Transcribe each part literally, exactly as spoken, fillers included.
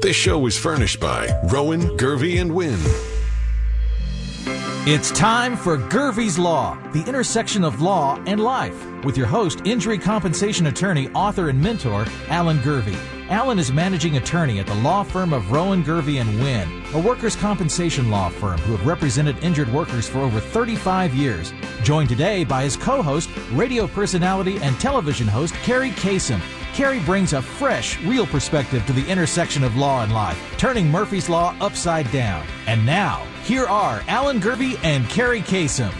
This show was furnished by Rowan, Gervey, and Wynn. It's time for Gervey's Law, the intersection of law and life, with your host, injury compensation attorney, author, and mentor, Alan Gervey. Alan is managing attorney at the law firm of Rowan, Gervey and Wynn, a workers' compensation law firm who have represented injured workers for over thirty-five years. Joined today by his co-host, radio personality, and television host, Carrie Kasem. Carrie brings a fresh, real perspective to the intersection of law and life, turning Murphy's Law upside down. And now, here are Alan Gervey and Carrie Kasem.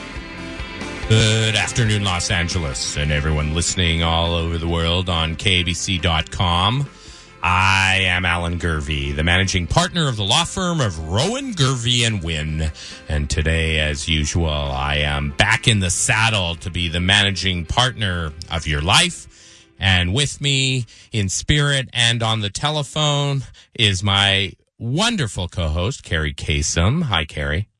Good afternoon, Los Angeles, and everyone listening all over the world on K B C dot com. I am Alan Gervey, the managing partner of the law firm of Rowan, Gervey and Wynn. And today, as usual, I am back in the saddle to be the managing partner of your life. And with me in spirit and on the telephone is my wonderful co-host, Carrie Kasem. Hi, Carrie.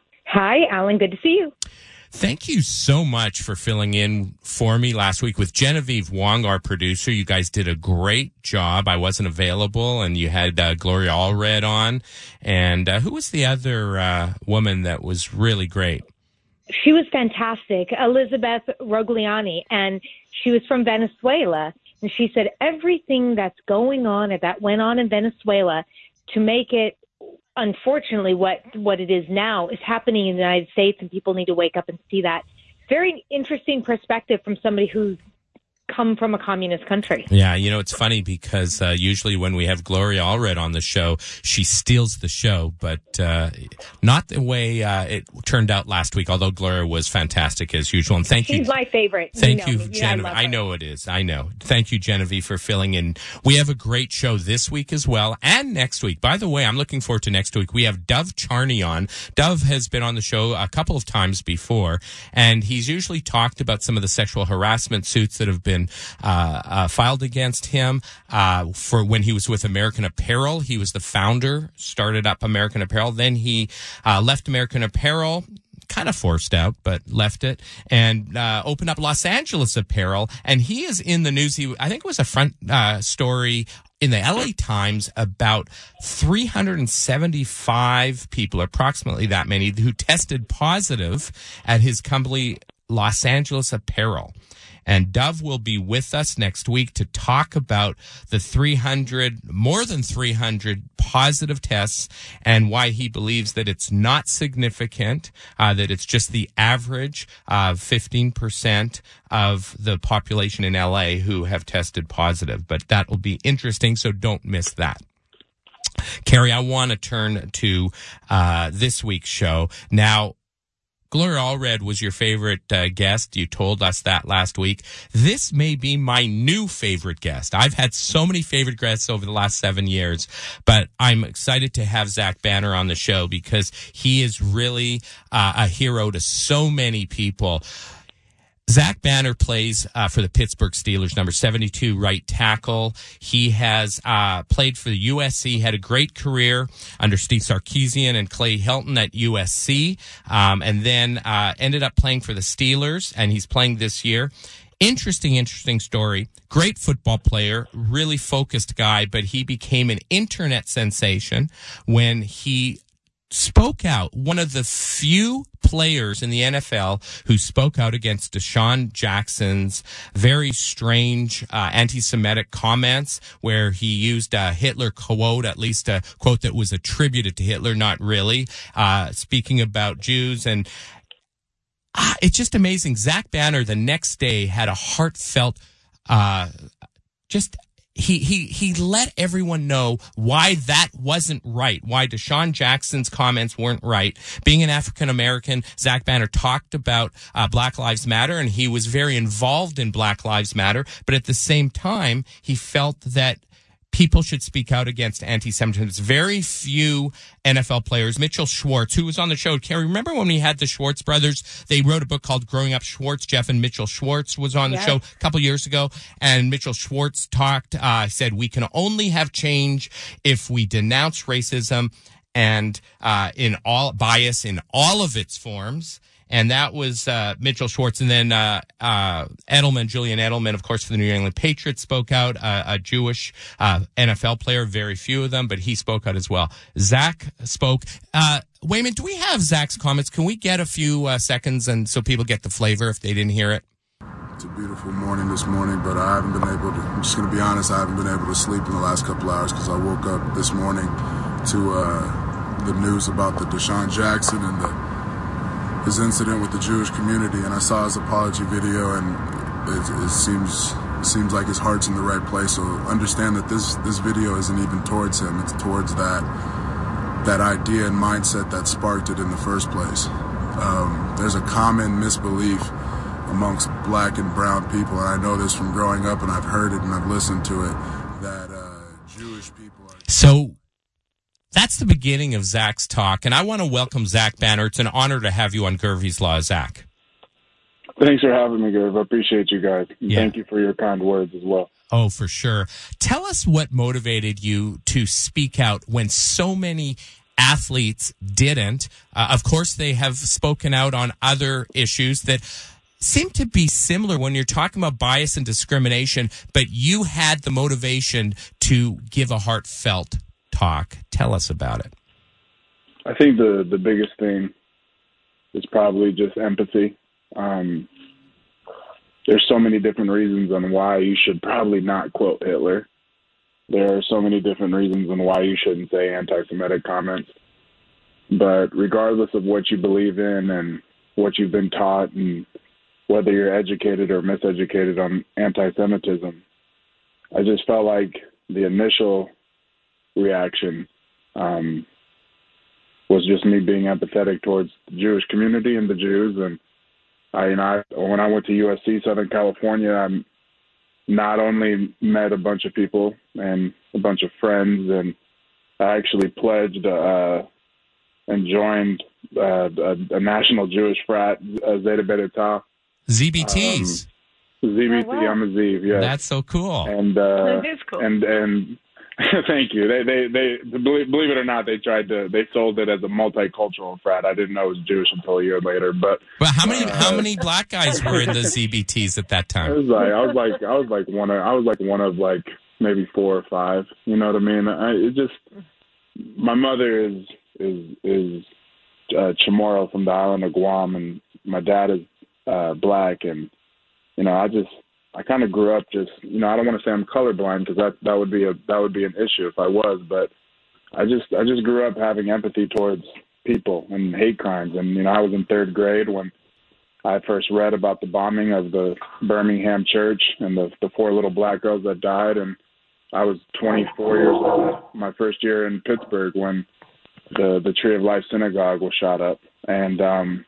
Hi, Alan. Good to see you. Thank you so much for filling in for me last week with Genevieve Wong, our producer. You guys did a great job. I wasn't available, and you had uh, Gloria Allred on. And uh, who was the other uh, woman that was really great? She was fantastic, Elizabeth Rogliani, and she was from Venezuela. And she said everything that's going on and that went on in Venezuela to make it, unfortunately, what, what it is now is happening in the United States, and people need to wake up and see that. Very interesting perspective from somebody who's come from a communist country. Yeah, you know, it's funny because uh, usually when we have Gloria Allred on the show, she steals the show, but uh, not the way uh, it turned out last week, although Gloria was fantastic as usual. And thank She's you. She's my favorite. Thank you, you, know Genevieve. I, I know it is. I know. Thank you, Genevieve, for filling in. We have a great show this week as well, and next week. By the way, I'm looking forward to next week. We have Dov Charney on. Dov has been on the show a couple of times before, and he's usually talked about some of the sexual harassment suits that have been uh, Uh, filed against him uh, for when he was with American Apparel. He was the founder, started up American Apparel. Then he uh, left American Apparel, kind of forced out, but left it, and uh, opened up Los Angeles Apparel. And he is in the news. He, I think it was a front uh, story in the L A Times about three hundred seventy-five people, approximately that many, who tested positive at his company, Los Angeles Apparel. And Dov will be with us next week to talk about the three hundred, more than three hundred positive tests and why he believes that it's not significant, uh, that it's just the average of fifteen percent of the population in L A who have tested positive. But that will be interesting, so don't miss that. Carrie, I want to turn to uh, this week's show. Now, Gloria Allred was your favorite uh, guest. You told us that last week. This may be my new favorite guest. I've had so many favorite guests over the last seven years, but I'm excited to have Zach Banner on the show because he is really uh, a hero to so many people. Zach Banner plays uh, for the Pittsburgh Steelers, number seventy-two right tackle. He has uh, played for the U S C, had a great career under Steve Sarkisian and Clay Helton at U S C, um, and then uh, ended up playing for the Steelers, and he's playing this year. Interesting, interesting story. Great football player, really focused guy, but he became an internet sensation when he spoke out. One of the few players in the N F L who spoke out against Deshaun Jackson's very strange uh, anti-Semitic comments, where he used a Hitler quote, at least a quote that was attributed to Hitler, not really, uh, speaking about Jews. And uh, it's just amazing. Zach Banner the next day had a heartfelt, uh, just He, he, he let everyone know why that wasn't right, why Deshaun Jackson's comments weren't right. Being an African-American, Zach Banner talked about uh, Black Lives Matter, and he was very involved in Black Lives Matter, but at the same time, he felt that people should speak out against anti-Semitism. There's very few N F L players. Mitchell Schwartz, who was on the show. Carrie, remember when we had the Schwartz brothers? They wrote a book called Growing Up Schwartz. Jeff and Mitchell Schwartz was on the yes. show a couple years ago. And Mitchell Schwartz talked, uh, said, we can only have change if we denounce racism and uh, in all bias in all of its forms. and that was uh, Mitchell Schwartz. And then uh, uh, Edelman, Julian Edelman, of course, for the New England Patriots, spoke out, uh, a Jewish uh, N F L player, very few of them, but he spoke out as well. Zach spoke. Uh, Wayman, do we have Zach's comments? Can we get a few uh, seconds and so people get the flavor if they didn't hear it? It's a beautiful morning this morning, but I haven't been able to, I'm just going to be honest, I haven't been able to sleep in the last couple hours because I woke up this morning to uh, the news about the Deshaun Jackson and the his incident with the Jewish community, and I saw his apology video, and it, it seems it seems like his heart's in the right place. So understand that this this video isn't even towards him; it's towards that that idea and mindset that sparked it in the first place. Um, there's a common misbelief amongst black and brown people, and I know this from growing up, and I've heard it and I've listened to it, that uh, Jewish people are... So that's the beginning of Zach's talk, and I want to welcome Zach Banner. It's an honor to have you on Gervie's Law, Zach. Thanks for having me, Gerv. I appreciate you guys. And yeah. Thank you for your kind words as well. Oh, for sure. Tell us what motivated you to speak out when so many athletes didn't. Uh, of course, they have spoken out on other issues that seem to be similar when you're talking about bias and discrimination, but you had the motivation to give a heartfelt talk. Tell us about it. I think the, the biggest thing is probably just empathy. Um, there's so many different reasons on why you should probably not quote Hitler. There are so many different reasons on why you shouldn't say anti-Semitic comments. But regardless of what you believe in and what you've been taught and whether you're educated or miseducated on anti-Semitism, I just felt like the initial reaction um, was just me being empathetic towards the Jewish community and the Jews. And I, you know, I, when I went to U S C Southern California, I not only met a bunch of people and a bunch of friends, and I actually pledged uh, and joined uh, a, a national Jewish frat, uh, Zeta Beta Tau. Z B Ts. Um, Z B T, oh, wow. I'm a Zeev, yeah. That's so cool. And uh, That is cool. and and thank you. They they they believe, believe it or not, they tried to they sold it as a multicultural frat. I didn't know it was Jewish until a year later. But well, how many uh, how many black guys were in the Z B Ts at that I time? was like I was like I was like one of I was like one of like maybe four or five. You know what I mean? I, it just my mother is is is uh, Chamorro from the island of Guam, and my dad is uh, black, and you know I just. I kind of grew up just, you know, I don't want to say I'm colorblind because that, that would be a that would be an issue if I was, but I just I just grew up having empathy towards people and hate crimes. And, you know, I was in third grade when I first read about the bombing of the Birmingham church and the, the four little black girls that died. And I was twenty-four years old, my first year in Pittsburgh, when the, the Tree of Life Synagogue was shot up. And um,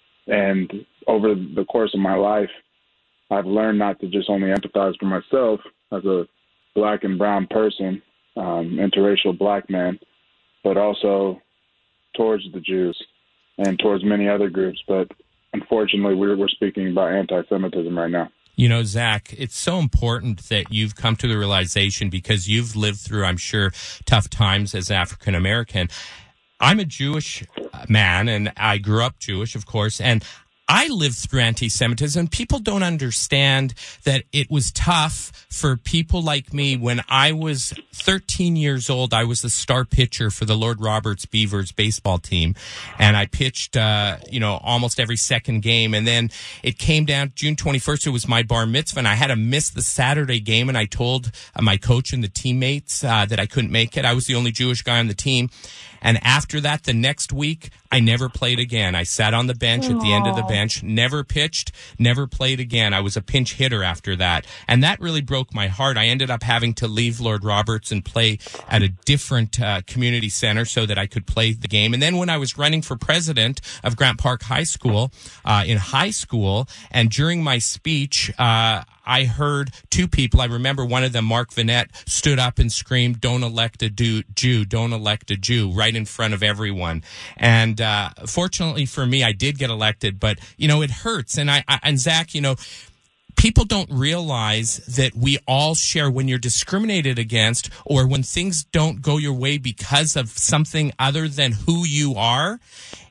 and over the course of my life, I've learned not to just only empathize for myself as a black and brown person, um, interracial black man, but also towards the Jews and towards many other groups. But unfortunately, we're, we're speaking about anti-Semitism right now. You know, Zach, it's so important that you've come to the realization, because you've lived through, I'm sure, tough times as African American. I'm a Jewish man, and I grew up Jewish, of course, and I lived through anti-Semitism. People don't understand that it was tough for people like me. When I was thirteen years old, I was the star pitcher for the Lord Roberts Beavers baseball team. And I pitched, uh, you know, almost every second game. And then it came down June twenty-first. It was my bar mitzvah, and I had to miss the Saturday game. And I told uh, my coach and the teammates uh, that I couldn't make it. I was the only Jewish guy on the team. And after that, the next week, I never played again. I sat on the bench Aww. At the end of the bench, never pitched, never played again. I was a pinch hitter after that. And that really broke my heart. I ended up having to leave Lord Roberts and play at a different uh, community center so that I could play the game. And then when I was running for president of Grant Park High School, uh, in high school, and during my speech, uh, I heard two people. I remember one of them, Mark Vanette, stood up and screamed, "Don't elect a Jew, don't elect a Jew," right in front of everyone. And uh, fortunately for me, I did get elected, but, you know, it hurts. And I, I and Zach, you know, people don't realize that we all share, when you're discriminated against or when things don't go your way because of something other than who you are,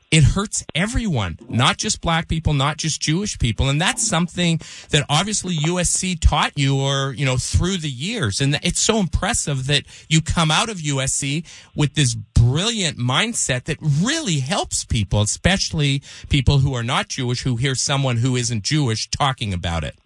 it hurts everyone, not just black people, not just Jewish people. And that's something that obviously U S C taught you, or, you know, through the years. And it's so impressive that you come out of U S C with this brilliant mindset that really helps people, especially people who are not Jewish, who hear someone who isn't Jewish talking about it.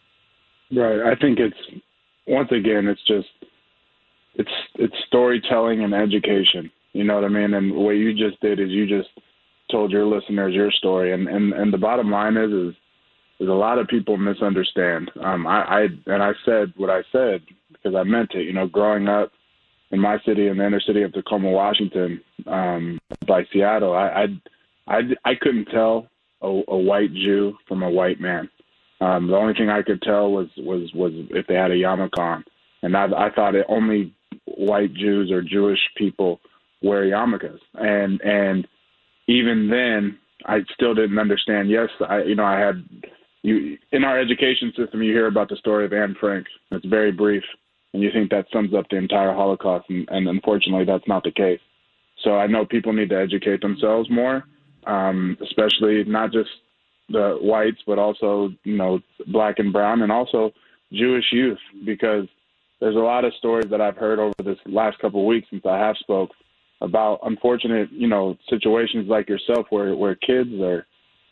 Right. I think it's, once again, it's just, it's, it's storytelling and education. You know what I mean? And what you just did is you just told your listeners your story, and, and, and the bottom line is, is is a lot of people misunderstand. Um, I, I and I said what I said because I meant it. You know, growing up in my city, in the inner city of Tacoma, Washington, um, by Seattle, I, I I I couldn't tell a, a white Jew from a white man. Um, the only thing I could tell was was was if they had a yarmulke on, and I, I thought it only white Jews or Jewish people wear yarmulkes, and and even then, I still didn't understand. Yes, I, you know, I had you in our education system. You hear about the story of Anne Frank. It's very brief, and you think that sums up the entire Holocaust. And, and unfortunately, that's not the case. So I know people need to educate themselves more, um, especially not just the whites, but also, you know, black and brown, and also Jewish youth, because there's a lot of stories that I've heard over this last couple of weeks since I have spoke about unfortunate, you know, situations like yourself where, where kids are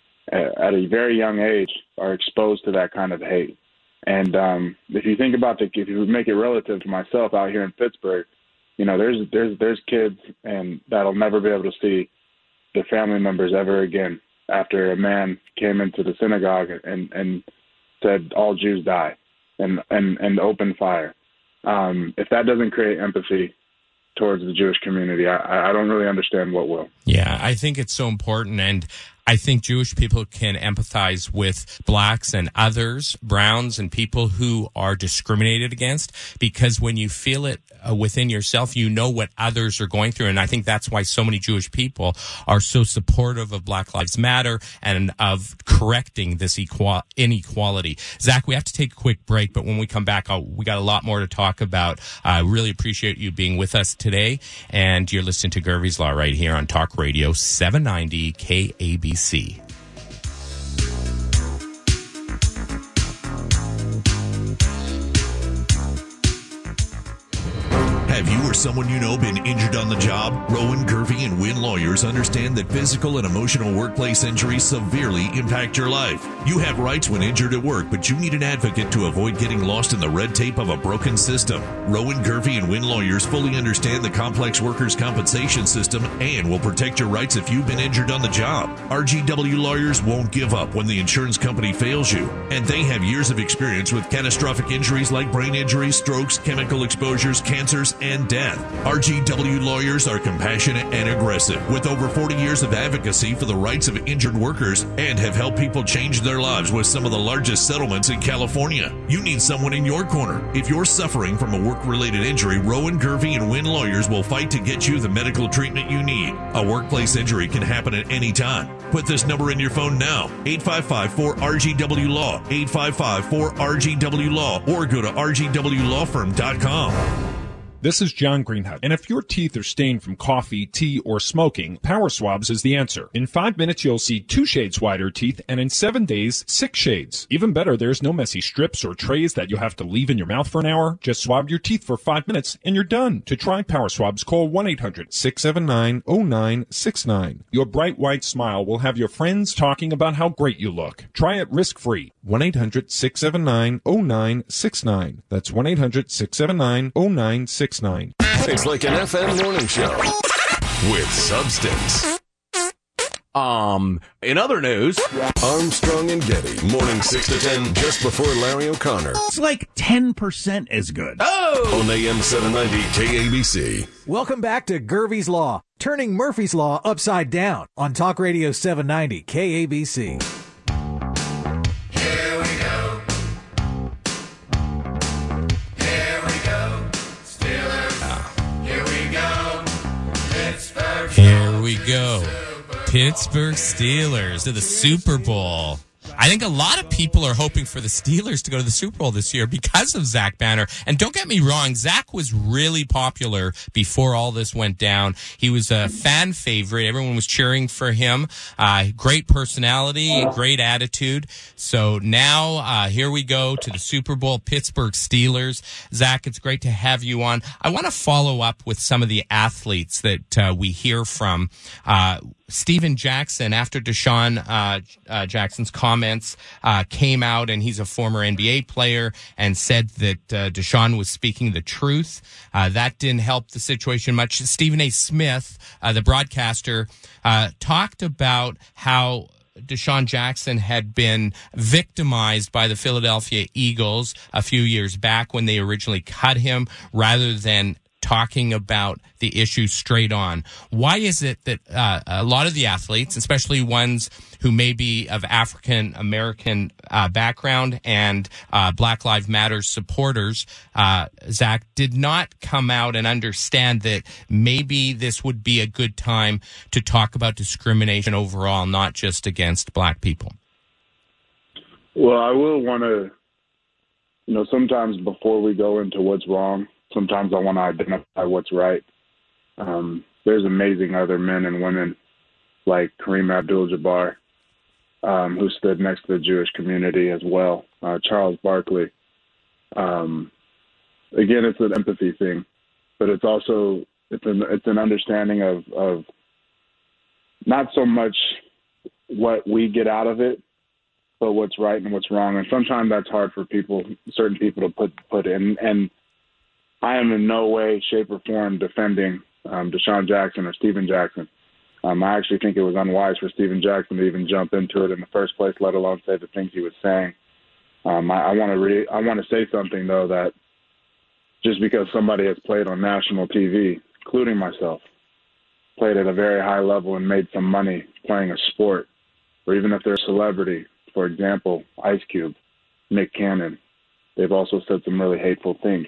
at a very young age are exposed to that kind of hate. And um, if you think about the, if you make it relative to myself out here in Pittsburgh, you know, there's, there's, there's kids and that'll never be able to see their family members ever again after a man came into the synagogue and, and said, all Jews die, and, and, and opened fire. Um, if that doesn't create empathy towards the Jewish community, I, I don't really understand what will. Yeah, I think it's so important, and I think Jewish people can empathize with blacks and others, browns, and people who are discriminated against, because when you feel it uh, within yourself, you know what others are going through. And I think that's why so many Jewish people are so supportive of Black Lives Matter and of correcting this equal- inequality. Zach, we have to take a quick break, but when we come back, I'll, we got a lot more to talk about. I really appreciate you being with us today, and you're listening to Gervie's Law right here on Talk Radio seven ninety K A B C. Have you or someone you know been injured on the job? Rowan, Gervie, and Wynn Lawyers understand that physical and emotional workplace injuries severely impact your life. You have rights when injured at work, but you need an advocate to avoid getting lost in the red tape of a broken system. Rowan, Gervie, and Wynn Lawyers fully understand the complex workers' compensation system and will protect your rights if you've been injured on the job. R G W Lawyers won't give up when the insurance company fails you, and they have years of experience with catastrophic injuries like brain injuries, strokes, chemical exposures, cancers, and death. R G W Lawyers are compassionate and aggressive, with over forty years of advocacy for the rights of injured workers, and have helped people change their lives with some of the largest settlements in California. You need someone in your corner. If you're suffering from a work-related injury, Rowan, Gervie, and Wynn Lawyers will fight to get you the medical treatment you need. A workplace injury can happen at any time. Put this number in your phone now, eight five five, four R G W Law, eight five five, four R G W Law, or go to R G W law firm dot com. This is John Greenhut, and if your teeth are stained from coffee, tea, or smoking, Power Swabs is the answer. In five minutes, you'll see two shades whiter teeth, and in seven days, six shades. Even better, there's no messy strips or trays that you'll have to leave in your mouth for an hour. Just swab your teeth for five minutes, and you're done. To try Power Swabs, call one eight hundred, six seven nine, zero nine six nine. Your bright white smile will have your friends talking about how great you look. Try it risk-free. one eight hundred, six seven nine, zero nine six nine. That's one eight hundred, six seven nine, zero nine six nine. It's like an F M morning show with substance. Um, in other news, Armstrong and Getty, morning six to ten, just before Larry O'Connor. it's like ten percent as good. Oh! On A M seven ninety K A B C. Welcome back to Gervie's Law, turning Murphy's Law upside down on Talk Radio seven ninety K A B C. Here we go. Pittsburgh Steelers to the Super Bowl. I think a lot of people are hoping for the Steelers to go to the Super Bowl this year because of Zach Banner. And don't get me wrong, Zach was really popular before all this went down. He was a fan favorite. Everyone was cheering for him. Uh, great personality, great attitude. So now uh, here we go to the Super Bowl, Pittsburgh Steelers. Zach, it's great to have you on. I want to follow up with some of the athletes that uh, we hear from. Uh, Steven Jackson, after Deshaun uh, uh, Jackson's comments uh, came out, and he's a former N B A player, and said that uh, Deshaun was speaking the truth. Uh, that didn't help the situation much. Stephen A. Smith, uh, the broadcaster, uh, talked about how Deshaun Jackson had been victimized by the Philadelphia Eagles a few years back when they originally cut him, rather than talking about the issue straight on. Why is it that uh, a lot of the athletes, especially ones who may be of African American uh, background and uh, Black Lives Matter supporters, uh, Zach, did not come out and understand that maybe this would be a good time to talk about discrimination overall, not just against black people? Well, I will want to, you know, sometimes before we go into what's wrong, sometimes I want to identify what's right. Um, there's amazing other men and women like Kareem Abdul-Jabbar, um, who stood next to the Jewish community as well. Uh, Charles Barkley. Um, again, it's an empathy thing, but it's also it's an it's an understanding of of not so much what we get out of it, but what's right and what's wrong. And sometimes that's hard for people, certain people, to put put in. And I am in no way, shape, or form defending um, Deshaun Jackson or Steven Jackson. Um, I actually think it was unwise for Steven Jackson to even jump into it in the first place, let alone say the things he was saying. Um, I, I want to re- I want to say something, though, that just because somebody has played on national T V, including myself, played at a very high level and made some money playing a sport, or even if they're a celebrity, for example, Ice Cube, Nick Cannon, they've also said some really hateful things.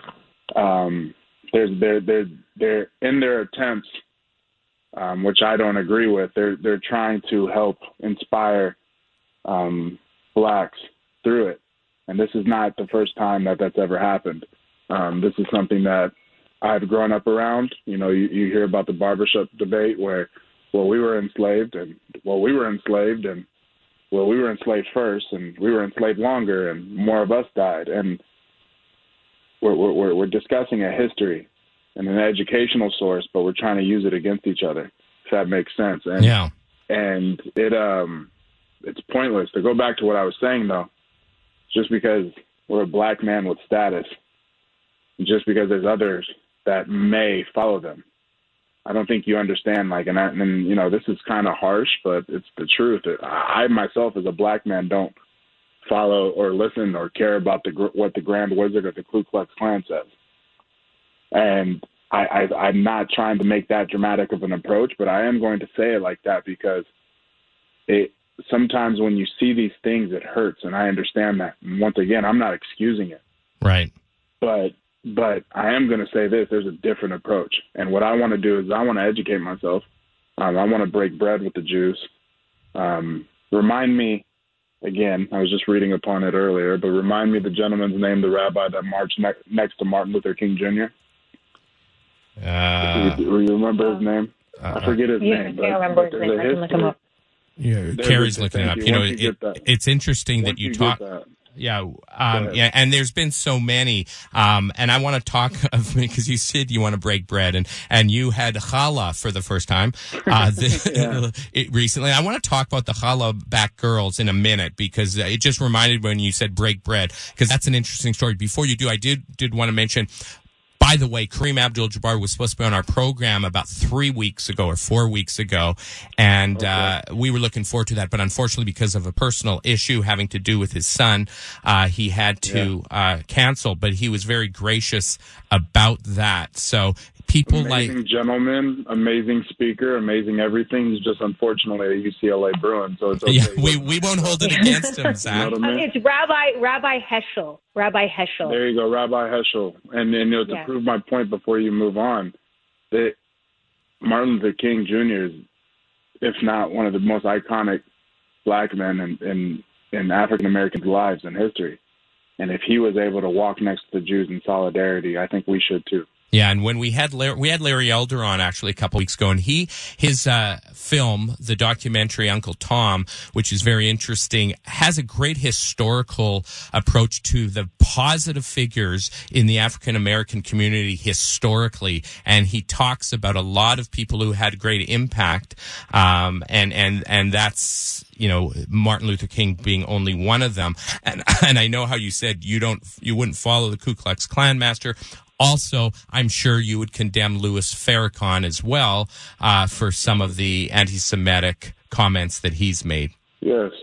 Um, there's, they're, they're, they're in their attempts, um, which I don't agree with. They're, they're trying to help inspire, um, blacks through it. And this is not the first time that that's ever happened. Um, this is something that I've grown up around. You know, you, you hear about the barbershop debate where, well, we were enslaved and, well, we were enslaved and, well, we were enslaved first and we were enslaved longer and more of us died. And We're, we're, we're discussing a history and an educational source, but we're trying to use it against each other, if that makes sense. And, yeah. And it um, it's pointless. To go back to what I was saying, though, just because we're a black man with status, just because there's others that may follow them, I don't think you understand. Like, and, I, and you know, this is kind of harsh, but it's the truth. I myself, as a black man, don't follow or listen or care about the what the Grand Wizard or the Ku Klux Klan says. And I, I, I'm not trying to make that dramatic of an approach, but I am going to say it like that because it sometimes when you see these things, it hurts, and I understand that. And once again, I'm not excusing it. Right. But but I am going to say this: there's a different approach, and what I want to do is I want to educate myself. Um, I want to break bread with the Jews. Um, remind me. Again, I was just reading upon it earlier, but remind me the gentleman's name, the rabbi that marched ne- next to Martin Luther King Junior Uh, do, you, do you remember his name? Uh, I forget his yeah, name. I can't remember his name. I can look him up. Yeah, There Carrie's we go. looking it Thank up. you. You know, Once you it, get that- it's interesting Once that you you talk. get that. Yeah, um, ahead. yeah, and there's been so many, um, and I want to talk of because you said you want to break bread, and and you had challah for the first time uh, the, it, recently. I want to talk about the challah back girls in a minute because it just reminded me when you said break bread because that's an interesting story. Before you do, I did did want to mention. By the way, Kareem Abdul-Jabbar was supposed to be on our program about three weeks ago or four weeks ago, and okay. uh, we were looking forward to that. But unfortunately, because of a personal issue having to do with his son, uh, he had to yeah. uh, cancel. But he was very gracious about that. So people amazing like gentleman, amazing speaker, amazing everything. He's just unfortunately a U C L A Bruin, so it's okay. Yeah, we we won't hold it against him, Zach. You know what I mean? It's Rabbi Rabbi Heschel. Rabbi Heschel. There you go, Rabbi Heschel. And then you know, to yeah. prove my point before you move on, that Martin Luther King Junior is, if not one of the most iconic black men in, in in African Americans' lives in history. And if he was able to walk next to the Jews in solidarity, I think we should too. Yeah, and when we had Larry, we had Larry Elder on actually a couple weeks ago, and he his uh, film, the documentary Uncle Tom, which is very interesting, has a great historical approach to the positive figures in the African American community historically, and he talks about a lot of people who had great impact, um, and and and that's, you know, Martin Luther King being only one of them. And and I know how you said you don't you wouldn't follow the Ku Klux Klan master. Also, I'm sure you would condemn Louis Farrakhan as well uh, for some of the anti-Semitic comments that he's made. Yes.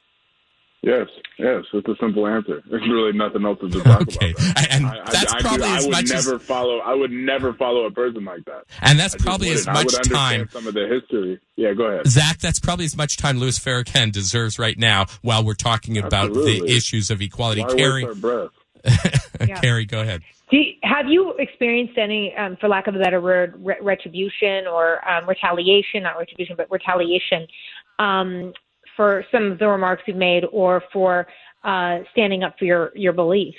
Yes, yes. It's a simple answer. There's really nothing else to talk okay. about. That. And I, that's I, probably I, do, as I would much never as, follow. I would never follow a person like that. And that's I probably as wouldn't. much I would time. Some of the history. Yeah, go ahead, Zach. That's probably as much time Louis Farrakhan deserves right now while we're talking about Absolutely. the issues of equality. Why Carrie, waste our breath? Yeah. Carrie, go ahead. Do you, have you experienced any, um, for lack of a better word, re- retribution or um, retaliation, not retribution, but retaliation um, for some of the remarks you've made or for uh, standing up for your, your beliefs?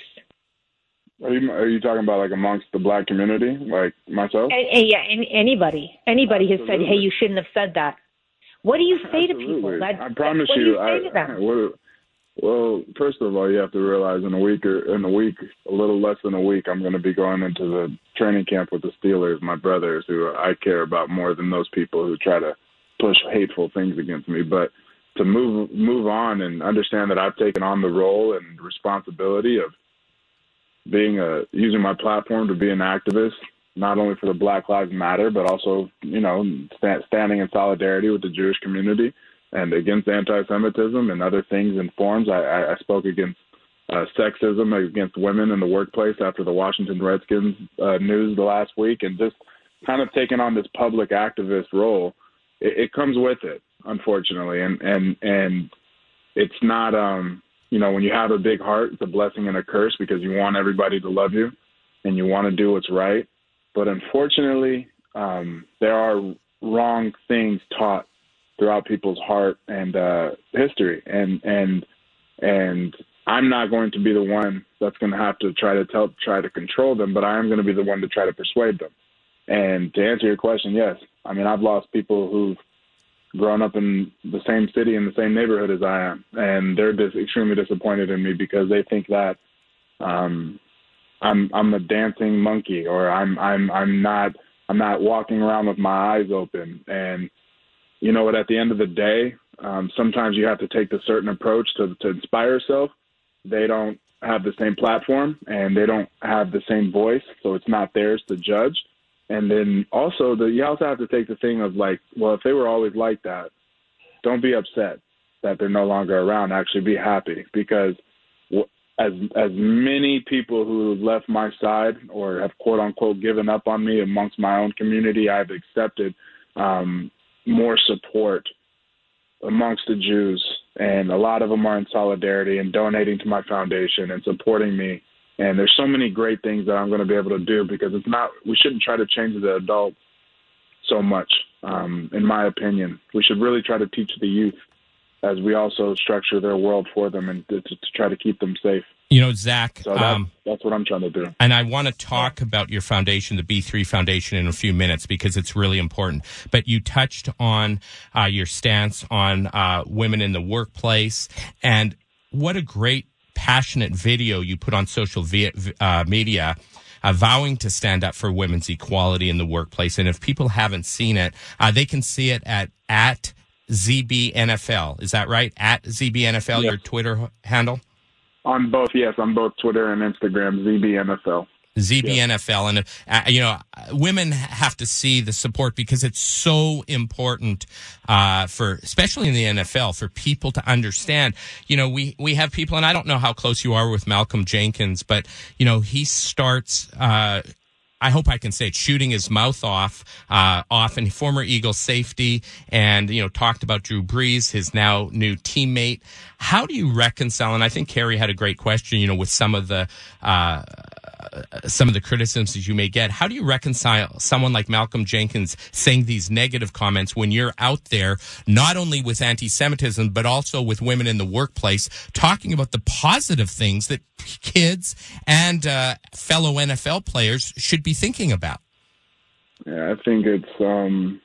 Are you, are you talking about like amongst the black community, like myself? And, and yeah, and anybody. Anybody has Absolutely. said, hey, you shouldn't have said that. What do you say Absolutely. to people? That, I promise what you. do you say I, to them? What, well, first of all, you have to realize in a week or in a week, a little less than a week, I'm going to be going into the training camp with the Steelers, my brothers, who I care about more than those people who try to push hateful things against me. But to move move on and understand that I've taken on the role and responsibility of being a using my platform to be an activist, not only for the Black Lives Matter, but also, you know, stand, standing in solidarity with the Jewish community and against anti-Semitism and other things and forms. I, I, I spoke against uh, sexism against women in the workplace after the Washington Redskins uh, news the last week, and just kind of taking on this public activist role. It, it comes with it, unfortunately, and and and it's not. Um, you know, when you have a big heart, it's a blessing and a curse because you want everybody to love you and you want to do what's right. But unfortunately, um, there are wrong things taught throughout people's heart and uh, history. And, and, and I'm not going to be the one that's going to have to try to tell, try to control them, but I am going to be the one to try to persuade them. And to answer your question, yes. I mean, I've lost people who've grown up in the same city in the same neighborhood as I am, and they're dis- extremely disappointed in me because they think that um, I'm I'm a dancing monkey, or I'm I'm I'm not I'm not walking around with my eyes open. And you know what? At the end of the day, um, sometimes you have to take the certain approach to to inspire yourself. They don't have the same platform, and they don't have the same voice, so it's not theirs to judge. And then also, the, you also have to take the thing of like, well, if they were always like that, don't be upset that they're no longer around. Actually, be happy, because as as many people who left my side or have quote unquote given up on me amongst my own community, I've accepted um, more support amongst the Jews, and a lot of them are in solidarity and donating to my foundation and supporting me. And there's so many great things that I'm going to be able to do, because it's not, we shouldn't try to change the adult so much, um, in my opinion. We should really try to teach the youth as we also structure their world for them and to, to, to try to keep them safe. You know, Zach, so that, um, that's what I'm trying to do. And I want to talk about your foundation, the B three Foundation, in a few minutes because it's really important. But you touched on uh, your stance on uh, women in the workplace, and what a great passionate video you put on social via, uh, media, uh, vowing to stand up for women's equality in the workplace. And if people haven't seen it, uh, they can see it at at Z B N F L. Is that right? At Z B N F L, yes. Your Twitter handle? On both, yes, on both Twitter and Instagram, Z B N F L. Z B N F L. And, uh, you know, women have to see the support because it's so important, uh, for, especially in the N F L, for people to understand. You know, we, we have people, and I don't know how close you are with Malcolm Jenkins, but, you know, he starts, uh, I hope I can say it, shooting his mouth off, uh, off, and former Eagles safety, and, you know, talked about Drew Brees, his now new teammate. How do you reconcile, and I think Carrie had a great question, you know, with some of the, uh, some of the criticisms you may get. How do you reconcile someone like Malcolm Jenkins saying these negative comments when you're out there, not only with anti-Semitism, but also with women in the workplace, talking about the positive things that kids and uh, fellow N F L players should be thinking about? Yeah, I think it's, um,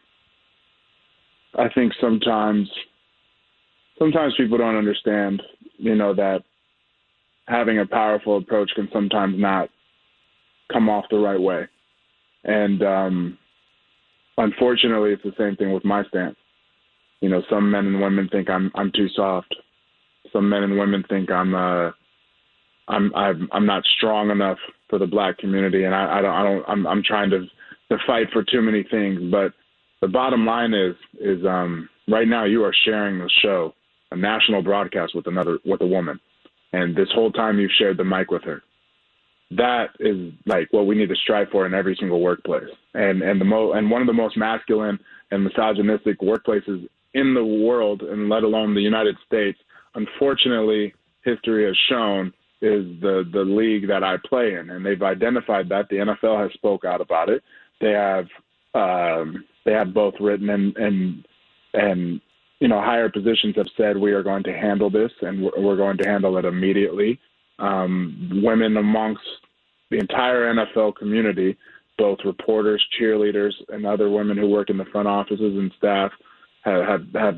I think sometimes, sometimes people don't understand, you know, that having a powerful approach can sometimes not come off the right way. And um, unfortunately, it's the same thing with my stance. You know, some men and women think I'm I'm too soft. Some men and women think I'm uh, I'm I'm I'm not strong enough for the black community, and I, I don't I don't I'm I'm trying to to fight for too many things. But the bottom line is is um, right now you are sharing the show, a national broadcast with another with a woman. And this whole time you've shared the mic with her. That is like what we need to strive for in every single workplace. And and the mo and one of the most masculine and misogynistic workplaces in the world, and let alone the United States, unfortunately, history has shown is the the league that I play in. And they've identified that. The N F L has spoke out about it. They have um, they have both written and and and you know, higher positions have said we are going to handle this, and we're going to handle it immediately. Um, women amongst the entire N F L community, both reporters, cheerleaders, and other women who work in the front offices and staff, have, have, have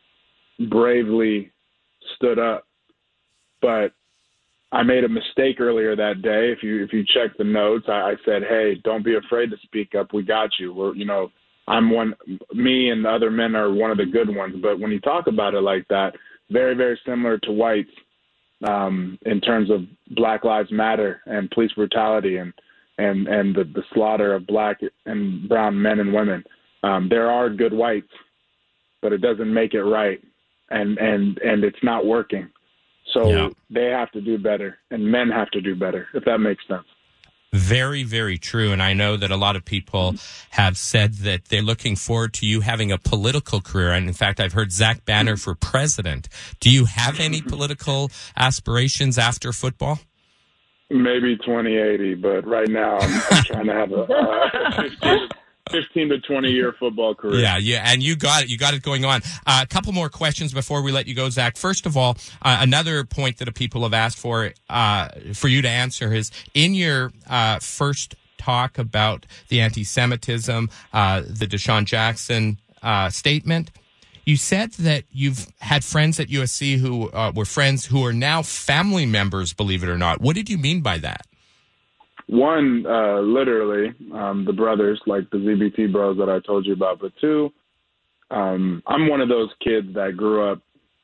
bravely stood up. But I made a mistake earlier that day. If you if you check the notes, I, I said, "Hey, don't be afraid to speak up. We got you. We're you know." I'm one, me and the other men are one of the good ones. But when you talk about it like that, very, very similar to whites um, in terms of Black Lives Matter and police brutality and, and, and the, the slaughter of black and brown men and women. Um, there are good whites, but it doesn't make it right. And, and, and it's not working. So yeah. They have to do better, and men have to do better, if that makes sense. Very, very true. And I know that a lot of people have said that they're looking forward to you having a political career. And in fact, I've heard Zach Banner for president. Do you have any political aspirations after football? Maybe twenty eighty, but right now I'm, I'm trying to have a uh, fifteen, fifteen to twenty year football career. Yeah, yeah, and you got it. You got it going on. Uh, a couple more questions before we let you go, Zach. First of all, uh, another point that people have asked for uh, for you to answer is in your uh, first talk about the anti-Semitism, uh, the Deshaun Jackson uh, statement. You said that you've had friends at U S C who uh, were friends who are now family members, believe it or not. What did you mean by that? One, uh, literally, um, the brothers, like the Z B T bros that I told you about. But two, um, I'm one of those kids that grew up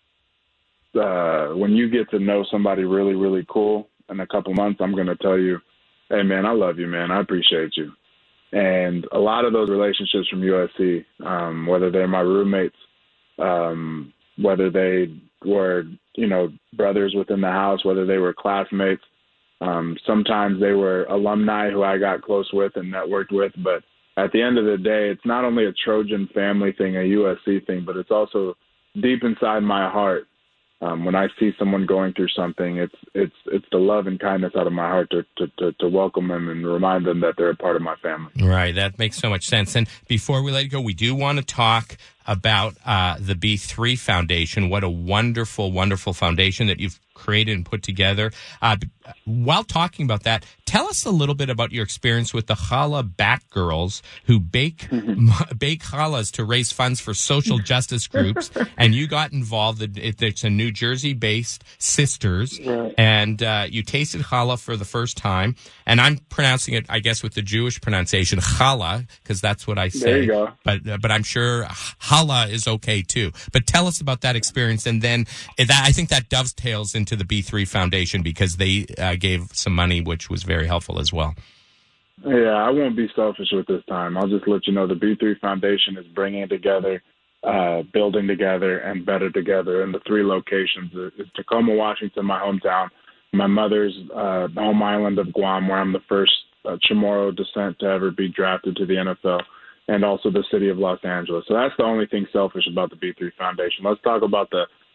uh, when you get to know somebody really, really cool in a couple months, I'm going to tell you, hey, man, I love you, man. I appreciate you. And a lot of those relationships from U S C, um, whether they're my roommates, um, whether they were, you know, brothers within the house, whether they were classmates, Um, sometimes they were alumni who I got close with and networked with. But at the end of the day, it's not only a Trojan family thing, a U S C thing, but it's also deep inside my heart. Um, when I see someone going through something, it's it's it's the love and kindness out of my heart to, to, to, to welcome them and remind them that they're a part of my family. Right. That makes so much sense. And before we let you go, we do want to talk about uh, the B three Foundation. What a wonderful, wonderful foundation that you've created and put together. Uh, while talking about that, tell us a little bit about your experience with the Challah Bat Girls, who bake mm-hmm. bake challahs to raise funds for social justice groups. And you got involved. It's a New Jersey-based sisters, right. and uh, you tasted challah for the first time. And I'm pronouncing it, I guess, with the Jewish pronunciation, challah, because that's what I say. There you go. But uh, but I'm sure challah is okay too. But tell us about that experience, and then that I think that dovetails into the B three Foundation because they uh, gave some money, which was very helpful as well. Yeah, I won't be selfish with this time. I'll just let you know the B three Foundation is bringing together, uh, building together, and better together in the three locations. It's Tacoma, Washington, my hometown, my mother's uh, home island of Guam, where I'm the first uh, Chamorro descent to ever be drafted to the N F L, and also the city of Los Angeles. So that's the only thing selfish about the B three Foundation. Let's talk about the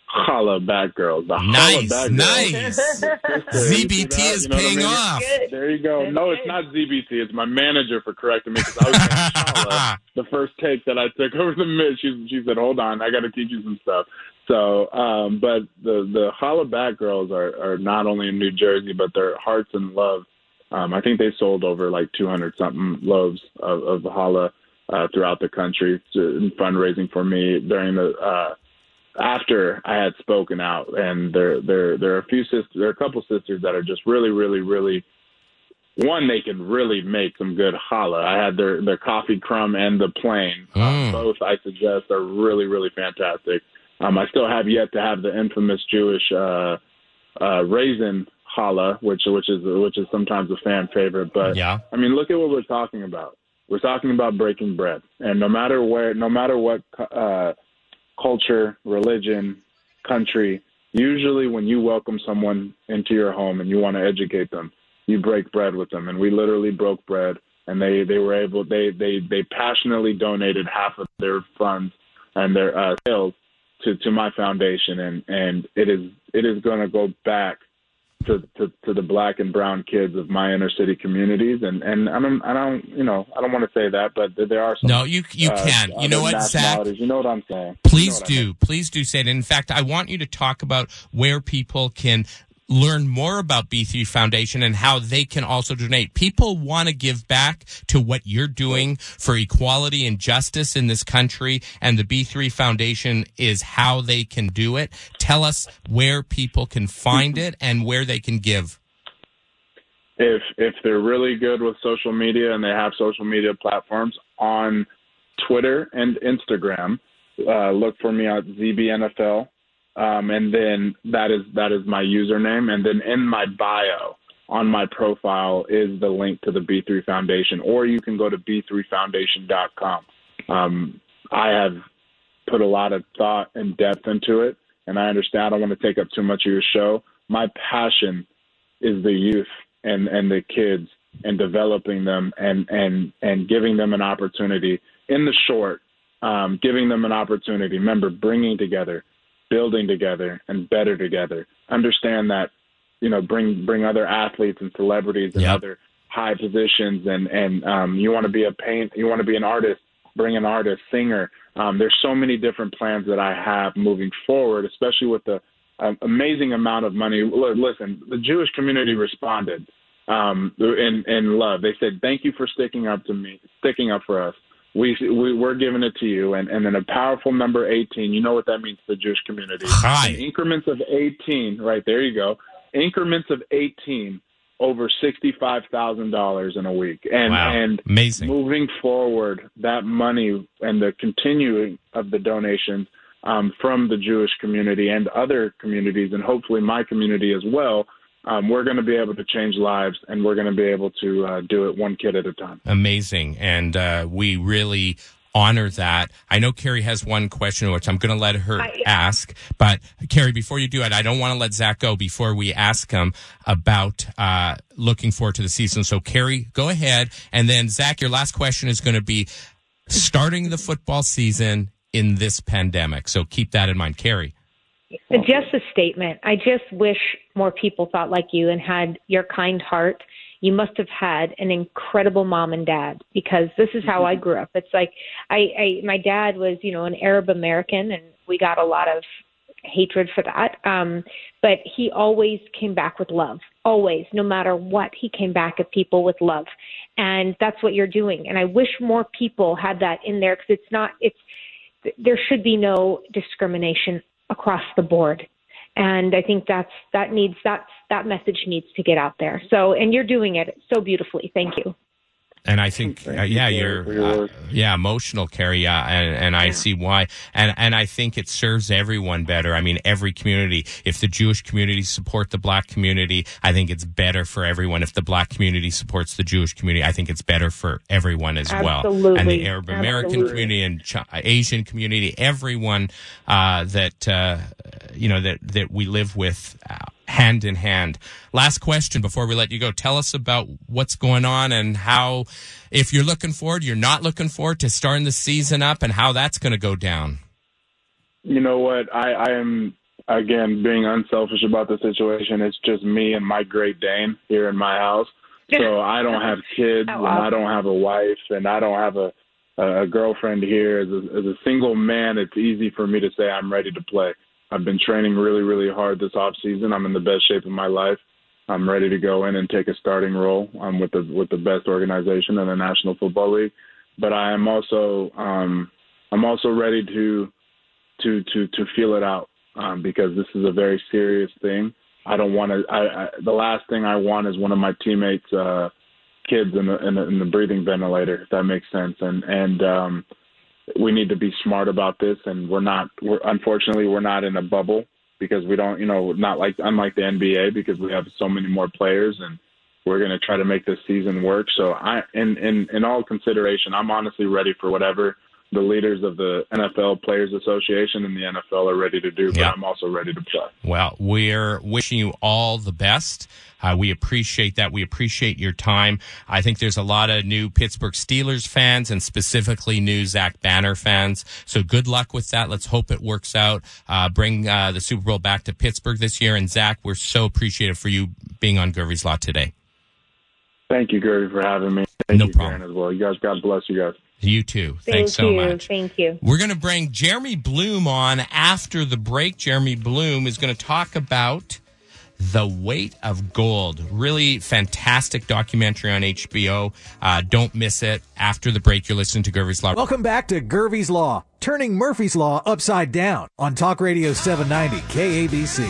Challah Bat Girls. The Nice, Challah Bat nice. Girls. Z B T is you know paying I mean? off. There you go. No, it's not Z B T. It's my manager for correcting me because I was saying Challah. The first take that I took over the mid, she, she said, hold on, I got to teach you some stuff. So, um, but the, the Challah Bat Girls are, are not only in New Jersey, but they're hearts and love. Um, I think they sold over like two hundred something loaves of, of challah uh, throughout the country to, in fundraising for me during the uh, after I had spoken out. And there there there are a few sisters, there are a couple sisters that are just really, really, really. One, they can really make some good challah. I had their their coffee crumb and the plain. Mm. Uh, both, I suggest, are really, really fantastic. Um, I still have yet to have the infamous Jewish uh, uh, raisin challah, which which is which is sometimes a fan favorite. But yeah. I mean, look at what we're talking about. We're talking about breaking bread, and no matter where, no matter what uh, culture, religion, country, usually when you welcome someone into your home and you want to educate them, you break bread with them. And we literally broke bread, and they they were able they they they passionately donated half of their funds and their uh, sales to to my foundation, and and it is it is going to go back To, to to the black and brown kids of my inner city communities, and and I don't I don't you know I don't want to say that, but there are some. No, you you uh, can. You know what, Zach? You know what I'm saying. Please you know do, I mean. please do say it. In fact, I want you to talk about where people can learn more about B three Foundation and how they can also donate. People want to give back to what you're doing for equality and justice in this country, and the B three Foundation is how they can do it. Tell us where people can find it and where they can give. If if they're really good with social media and they have social media platforms on Twitter and Instagram, uh, look for me at Z B N F L. Um, and then that is that is my username. And then in my bio on my profile is the link to the B three Foundation, or you can go to b three foundation dot com. Um, I have put a lot of thought and depth into it, and I understand I don't want to take up too much of your show. My passion is the youth and, and the kids and developing them and, and, and giving them an opportunity in the short, um, giving them an opportunity. Remember, bringing together, building together, and better together. Understand that, you know, bring bring other athletes and celebrities and yep. other high positions, and and um, you want to be a paint, you want to be an artist, bring an artist, singer. Um, there's so many different plans that I have moving forward, especially with the um, amazing amount of money. Listen, the Jewish community responded um, in in love. They said, "Thank you for sticking up to me, sticking up for us. We, we we're giving it to you." And and then a powerful number eighteen. You know what that means to the Jewish community. Hi. In increments of eighteen, right there you go. Increments of eighteen, over sixty-five thousand dollars in a week. And wow. and amazing. Moving forward, that money and the continuing of the donations um, from the Jewish community and other communities, and hopefully my community as well. Um, we're going to be able to change lives, and we're going to be able to uh, do it one kid at a time. Amazing. And uh, we really honor that. I know Carrie has one question, which I'm going to let her I, ask. But, Carrie, before you do it, I don't want to let Zach go before we ask him about uh, looking forward to the season. So, Carrie, go ahead. And then, Zach, your last question is going to be starting the football season in this pandemic. So keep that in mind. Carrie. Just a statement. I just wish more people thought like you and had your kind heart. You must have had an incredible mom and dad, because this is how I grew up. It's like I, I my dad was, you know, an Arab American, and we got a lot of hatred for that. Um, but he always came back with love, always, no matter what. He came back at people with love, and that's what you're doing. And I wish more people had that in there, because it's not. It's there should be no discrimination across the board. And I think that's, that needs, that's, that message needs to get out there. So, and you're doing it so beautifully. Thank you. And I think, uh, yeah, you're, uh, yeah, emotional, Carrie, uh, and, and I see why. And, and I think it serves everyone better. I mean, every community, if the Jewish community support the black community, I think it's better for everyone. If the black community supports the Jewish community, I think it's better for everyone as Absolutely. well. And the Arab American Absolutely. community and Ch- Asian community, everyone, uh, that, uh, you know, that, that we live with, uh, hand in hand. Last question before we let you go. Tell us about what's going on and how, if you're looking forward, you're not looking forward to starting the season up, and how that's going to go down. You know what? I, I am again, being unselfish about the situation, it's just me and my Great Dane here in my house. So I don't have kids, Oh, and wow. I don't have a wife, and I don't have a, a girlfriend here. As a, as a single man, it's easy for me to say I'm ready to play. I've been training really, really hard this off season. I'm in the best shape of my life. I'm ready to go in and take a starting role. I'm with the with the best organization in the National Football League. But I am also um, I'm also ready to to to to feel it out um, because this is a very serious thing. I don't want to. I, I, the last thing I want is one of my teammates' uh, kids in the, in the in the breathing ventilator. If that makes sense. And and um, we need to be smart about this. And we're not. We're unfortunately we're not in a bubble because we don't. You know, not like unlike the N B A because we have so many more players and we're going to try to make this season work. So I, in in in all consideration, I'm honestly ready for whatever the leaders of the N F L Players Association and the N F L are ready to do, but Yeah. I'm also ready to play. Well, we're wishing you all the best. Uh, we appreciate that. We appreciate your time. I think there's a lot of new Pittsburgh Steelers fans and specifically new Zach Banner fans. So good luck with that. Let's hope it works out. Uh, bring uh, the Super Bowl back to Pittsburgh this year. And Zach, we're so appreciative for you being on Gervie's Law today. Thank you, Gervie, for having me. Thank No you, problem. Karen, as well. You guys, God bless you guys. You too. Thank Thanks so you. much. Thank you. We're going to bring Jeremy Bloom on after the break. Jeremy Bloom is going to talk about The Weight of Gold. Really fantastic documentary on H B O. Uh, don't miss it. After the break, you're listening to Gervie's Law. Welcome back to Gervie's Law, turning Murphy's Law upside down on Talk Radio seven ninety K A B C.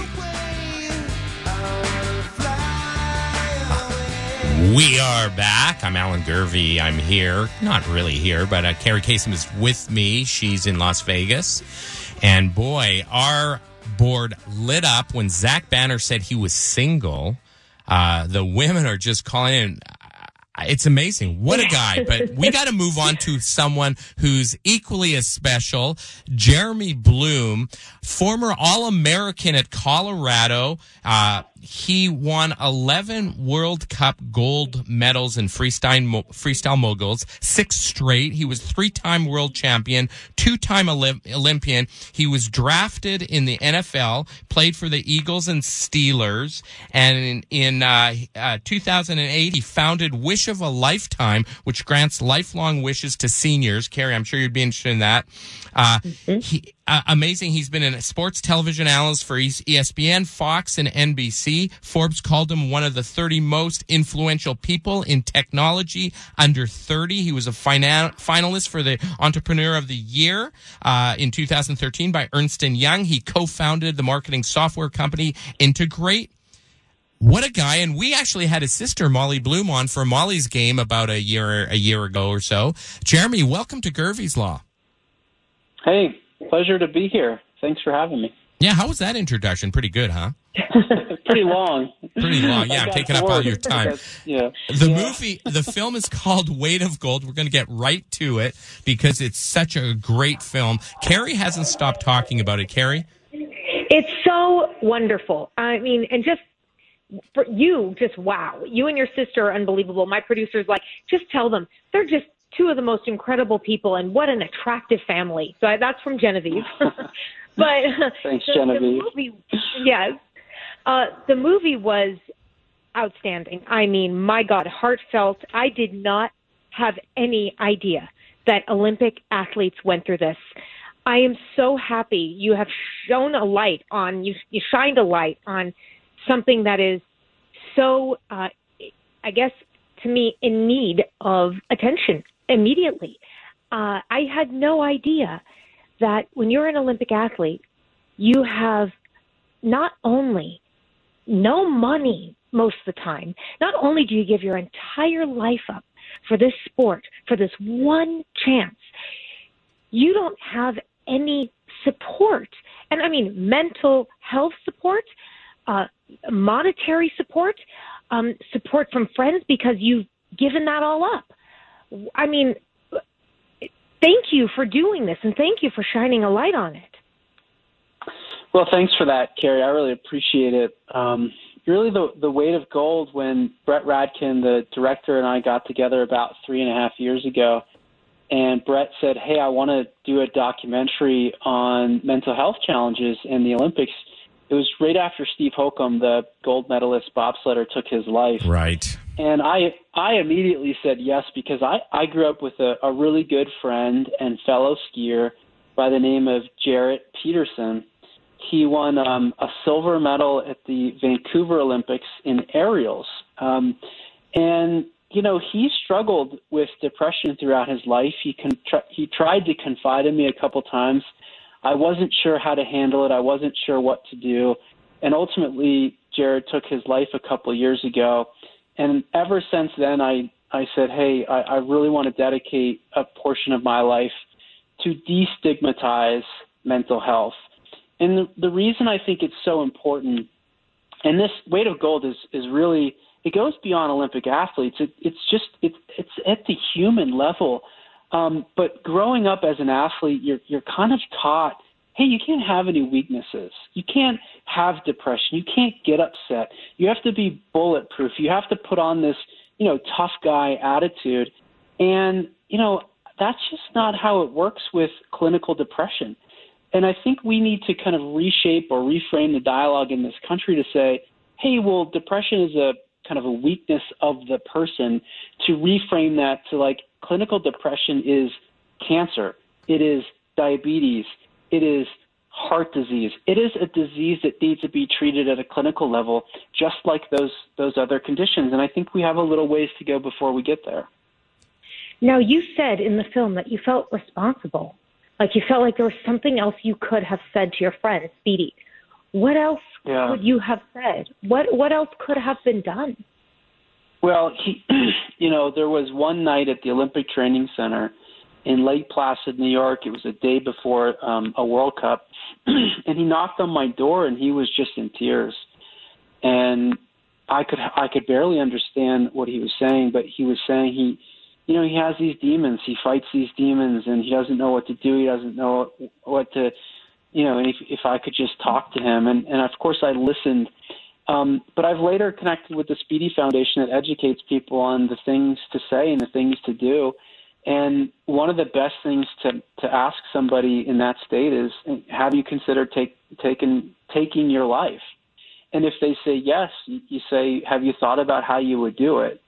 We are back. I'm Alan Gervie. I'm here. Not really here, but uh, Carrie Kasem is with me. She's in Las Vegas. And boy, our board lit up when Zach Banner said he was single. Uh, the women are just calling in. It's amazing. What a guy. But we got to move on to someone who's equally as special. Jeremy Bloom, former All-American at Colorado. Uh, he won eleven World Cup gold medals in freestyle, mo- freestyle moguls, six straight. He was three-time world champion, two-time Olymp- Olympian. He was drafted in the N F L, played for the Eagles and Steelers, and in, in uh, uh, two thousand eight, he founded Wish of a Lifetime, which grants lifelong wishes to seniors. Carrie, I'm sure you'd be interested in that. Uh, mm-hmm. he, uh, amazing. He's been a sports television analyst for E S P N, Fox, and N B C. Forbes called him one of the thirty most influential people in technology under thirty. He was a fina- finalist for the Entrepreneur of the Year uh, in two thousand thirteen by Ernst and Young. He co-founded the marketing software company Integrate. What a guy. And we actually had his sister, Molly Bloom, on for Molly's game about a year a year ago or so. Jeremy, welcome to Gervie's Law. Hey, pleasure to be here. Thanks for having me. Yeah, how was that introduction? Pretty good, huh? Pretty long. Pretty long. Yeah, I'm taking up all your time. yeah. The yeah. movie, the film is called Weight of Gold. We're going to get right to it because it's such a great film. Carrie hasn't stopped talking about it. Carrie? It's so wonderful. I mean, and just for you, just wow. You and your sister are unbelievable. My producer's like, just tell them they're just two of the most incredible people, and what an attractive family. So I, that's from Genevieve. but Thanks, the, Genevieve. the movie, yes, uh, the movie was outstanding. I mean, my God, heartfelt. I did not have any idea that Olympic athletes went through this. I am so happy you have shown a light on, you, you shined a light on something that is so, uh, I guess, to me, in need of attention immediately. Uh, I had no idea that when you're an Olympic athlete, you have not only no money most of the time, not only do you give your entire life up for this sport, for this one chance, you don't have any support. And I mean, mental health support, uh, monetary support, um, support from friends because you've given that all up. I mean, thank you for doing this, and thank you for shining a light on it. Well, thanks for that, Carrie. I really appreciate it. Um, really, the the weight of gold when Brett Radkin, the director, and I got together about three and a half years ago, and Brett said, hey, I want to do a documentary on mental health challenges in the Olympics. it was right after Steve Holcomb, the gold medalist bobsledder, took his life. Right. And I I immediately said yes, because I, I grew up with a, a really good friend and fellow skier by the name of Jarrett Peterson. He won um, a silver medal at the Vancouver Olympics in aerials. Um, and, you know, he struggled with depression throughout his life. He, con- he tried to confide in me a couple times. I wasn't sure how to handle it. I wasn't sure what to do. And ultimately, Jared took his life a couple of years ago. And ever since then, I, I said, hey, I, I really want to dedicate a portion of my life to destigmatize mental health. And the, the reason I think it's so important, and this Weight of Gold is, is really, it goes beyond Olympic athletes. It, it's just, it, it's at the human level. Um, but growing up as an athlete, you're, you're kind of taught, hey, you can't have any weaknesses. You can't have depression. You can't get upset. You have to be bulletproof. You have to put on this, you know, tough guy attitude. And, you know, that's just not how it works with clinical depression. And I think we need to kind of reshape or reframe the dialogue in this country to say, hey, well, depression is a kind of a weakness of the person, to reframe that to like clinical depression is cancer. It is diabetes. It is heart disease. It is a disease that needs to be treated at a clinical level, just like those those other conditions. And I think we have a little ways to go before we get there. Now, you said in the film that you felt responsible. Like you felt like there was something else you could have said to your friend, Speedy. What else yeah. could you have said? What what else could have been done? Well, he, you know, there was one night at the Olympic Training Center in Lake Placid, New York. It was a day before um, a World Cup, and he knocked on my door, and he was just in tears. And I could I could barely understand what he was saying, but he was saying he. You know, he has these demons. He fights these demons, and he doesn't know what to do. He doesn't know what to, you know, and if, if I could just talk to him. And, and of course, I listened. Um, but I've later connected with the Speedy Foundation that educates people on the things to say and the things to do. And one of the best things to, to ask somebody in that state is, have you considered take, taking, taking your life? And if they say yes, you say, have you thought about how you would do it?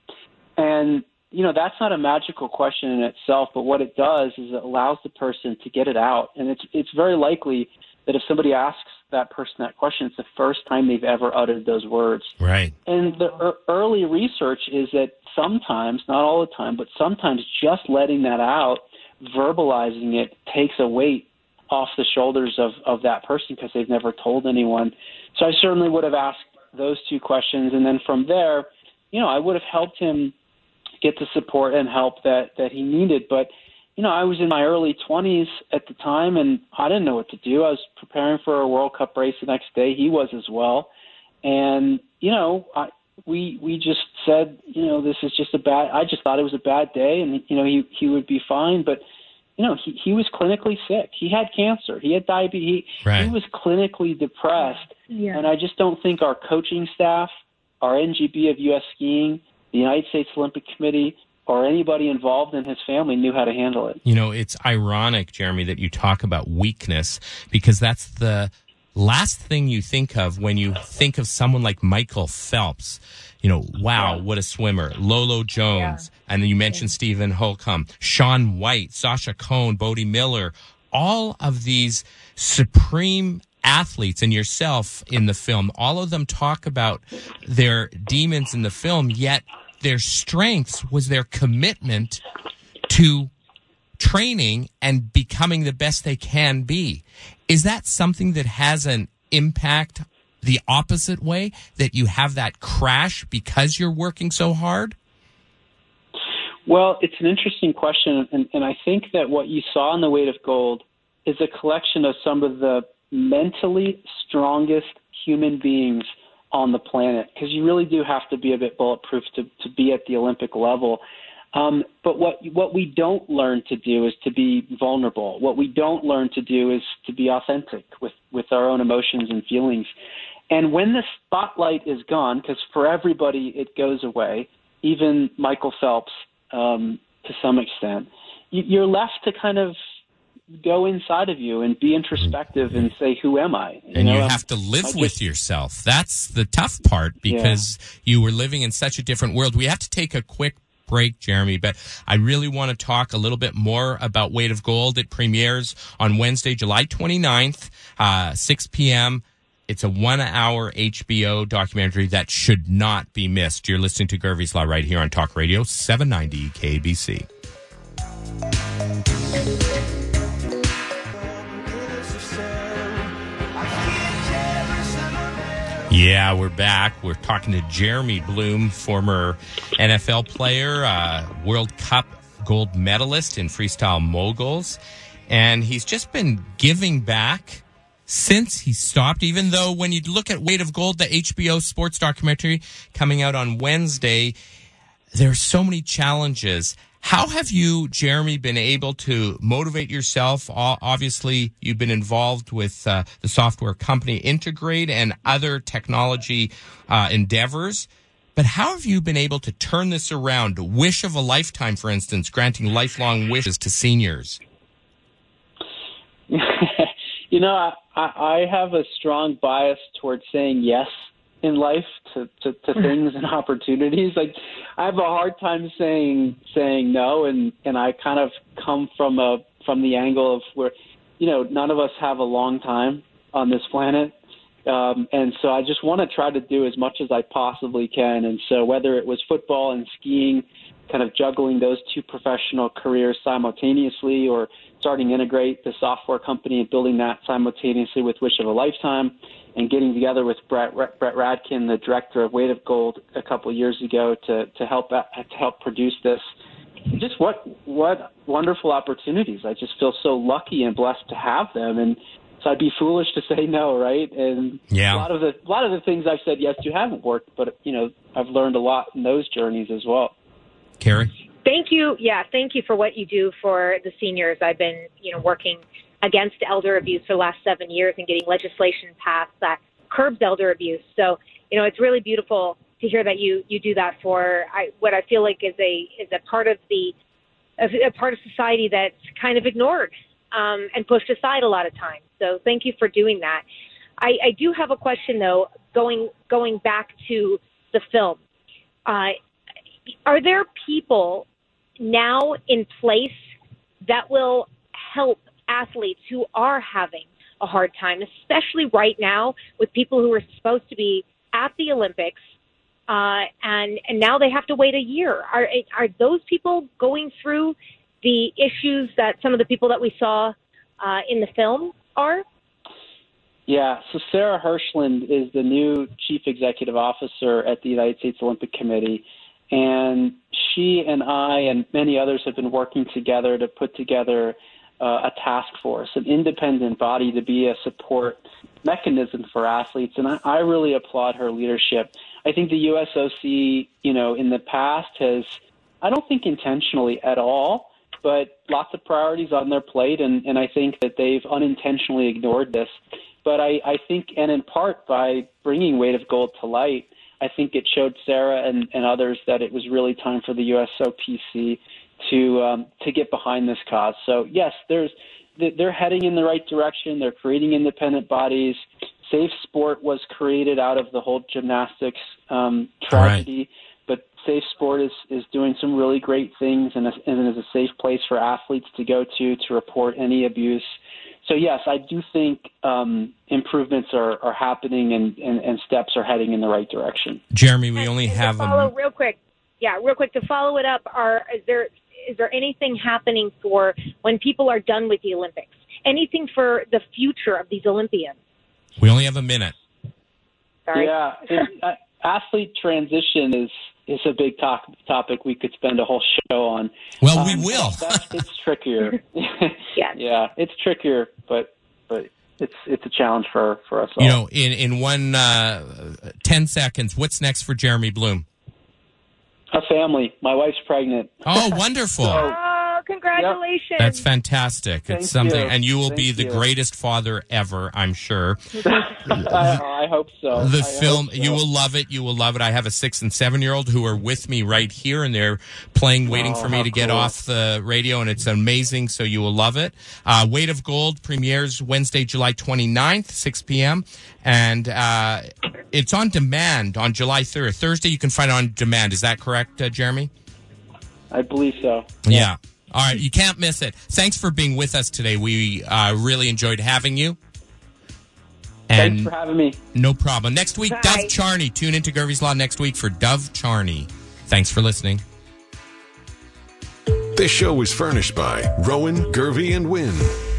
And you know, that's not a magical question in itself, but what it does is it allows the person to get it out. And it's it's very likely that if somebody asks that person that question, it's the first time they've ever uttered those words. Right. And the er- early research is that sometimes, not all the time, but sometimes just letting that out, verbalizing it, takes a weight off the shoulders of, of that person because they've never told anyone. So I certainly would have asked those two questions. And then from there, you know, I would have helped him get the support and help that, that he needed. But, you know, I was in my early twenties at the time, and I didn't know what to do. I was preparing for a World Cup race the next day. He was as well. And, you know, I, we we just said, you know, this is just a bad – I just thought it was a bad day, and, you know, he, he would be fine. But, you know, he, he was clinically sick. He had cancer. He had diabetes. He, right. he was clinically depressed. Yeah. And I just don't think our coaching staff, our N G B of U S Skiing, the United States Olympic Committee, or anybody involved in his family knew how to handle it. You know, it's ironic, Jeremy, that you talk about weakness, because that's the last thing you think of when you think of someone like Michael Phelps. You know, wow, what a swimmer. Lolo Jones. Yeah. And then you mentioned yeah. Stephen Holcomb, Shaun White, Sasha Cohn, Bodie Miller, all of these supreme athletes, and yourself in the film, all of them talk about their demons in the film, yet their strengths was their commitment to training and becoming the best they can be. Is that something that has an impact the opposite way, that you have that crash because you're working so hard? Well, it's an interesting question, and, and I think that what you saw in The Weight of Gold is a collection of some of the mentally strongest human beings on the planet, because you really do have to be a bit bulletproof to, to be at the Olympic level. Um, but what what we don't learn to do is to be vulnerable. What we don't learn to do is to be authentic with, with our own emotions and feelings. And when the spotlight is gone, because for everybody it goes away, even Michael Phelps um, to some extent, you, you're left to kind of go inside of you and be introspective and say, who am I? You and know, you I'm- have to live I just- with yourself. That's the tough part because you were living in such a different world. We have to take a quick break, Jeremy, but I really want to talk a little bit more about Weight of Gold. It premieres on Wednesday, July twenty-ninth, uh, six p.m. It's a one-hour H B O documentary that should not be missed. You're listening to Gervais Law right here on Talk Radio seven ninety K B C. Yeah, we're back. We're talking to Jeremy Bloom, former N F L player, uh, World Cup gold medalist in freestyle moguls. And he's just been giving back since he stopped, even though when you look at Weight of Gold, the H B O sports documentary coming out on Wednesday, there are so many challenges. How have you, Jeremy, been able to motivate yourself? Obviously, you've been involved with uh, the software company Integrate and other technology uh, endeavors. But how have you been able to turn this around? Wish of a lifetime, for instance, granting lifelong wishes to seniors. You know, I, I have a strong bias towards saying yes in life to, to, to things and opportunities. Like, I have a hard time saying saying no, and, and I kind of come from a from the angle of where, you know, none of us have a long time on this planet. Um, and so I just want to try to do as much as I possibly can. And so whether it was football and skiing, kind of juggling those two professional careers simultaneously, or starting Integrate, the software company, and building that simultaneously with Wish of a Lifetime, and getting together with Brett, Brett Radkin, the director of Weight of Gold, a couple of years ago to, to help to help produce this. Just what what wonderful opportunities. I just feel so lucky and blessed to have them. And so I'd be foolish to say no, right? And yeah. a lot of the a lot of the things I've said yes to haven't worked, but you know, I've learned a lot in those journeys as well. Carrie? Thank you. Yeah, thank you for what you do for the seniors. I've been, you know, working against elder abuse for the last seven years and getting legislation passed that curbs elder abuse. So, you know, it's really beautiful to hear that you, you do that for I, what I feel like is a is a part of the a, a part of society that's kind of ignored um, and pushed aside a lot of times. So, thank you for doing that. I, I do have a question though, going going back to the film. Uh, are there people now in place that will help athletes who are having a hard time, especially right now with people who are supposed to be at the Olympics, uh, and and now they have to wait a year? Are are those people going through the issues that some of the people that we saw uh, in the film are? Yeah, so Sarah Hirshland is the new chief executive officer at the United States Olympic Committee. And she and I and many others have been working together to put together uh, a task force, an independent body to be a support mechanism for athletes. And I, I really applaud her leadership. I think the U S O C, you know, in the past has, I don't think intentionally at all, but lots of priorities on their plate. And, and I think that they've unintentionally ignored this. But I, I think, and in part by bringing Weight of Gold to light, I think it showed Sarah and, and others that it was really time for the U S O P C to um, to get behind this cause. So yes, there's they're heading in the right direction. They're creating independent bodies. Safe Sport was created out of the whole gymnastics um, tragedy, right. But Safe Sport is, is doing some really great things and, and is a safe place for athletes to go to to report any abuse. So, yes, I do think um, improvements are, are happening and, and, and steps are heading in the right direction. Jeremy, we only and have to follow a... real quick. Yeah, real quick, to follow it up, are is there is there anything happening for when people are done with the Olympics? Anything for the future of these Olympians? We only have a minute. Sorry. Yeah, it, uh, athlete transition is is a big to- topic we could spend a whole show on. Well, um, we will. That's, it's trickier. yeah, yeah, it's trickier, but but it's it's a challenge for, for us all. You know, in in one uh, ten seconds, what's next for Jeremy Bloom? A family. My wife's pregnant. Oh, wonderful! so, oh, congratulations! Congratulations. That's fantastic. Thank it's something, you. and you will Thank be the you. greatest father ever, I'm sure. I, I hope so. The I film, hope so. you will love it. You will love it. I have a six and seven year old who are with me right here, and they're playing, waiting Oh, for me how to get cool. off the radio, and it's amazing. So you will love it. Uh, Weight of Gold premieres Wednesday, July twenty-ninth, six p.m. And uh, it's on demand on July third. Thursday, you can find it on demand. Is that correct, uh, Jeremy? I believe so. Yeah. All right. You can't miss it. Thanks for being with us today. We uh, really enjoyed having you. And Thanks for having me. no problem. Next week, Bye. Dove Charney. Tune into Gervie's Law next week for Dove Charney. Thanks for listening. This show was furnished by Rowan, Gervie, and Wynn.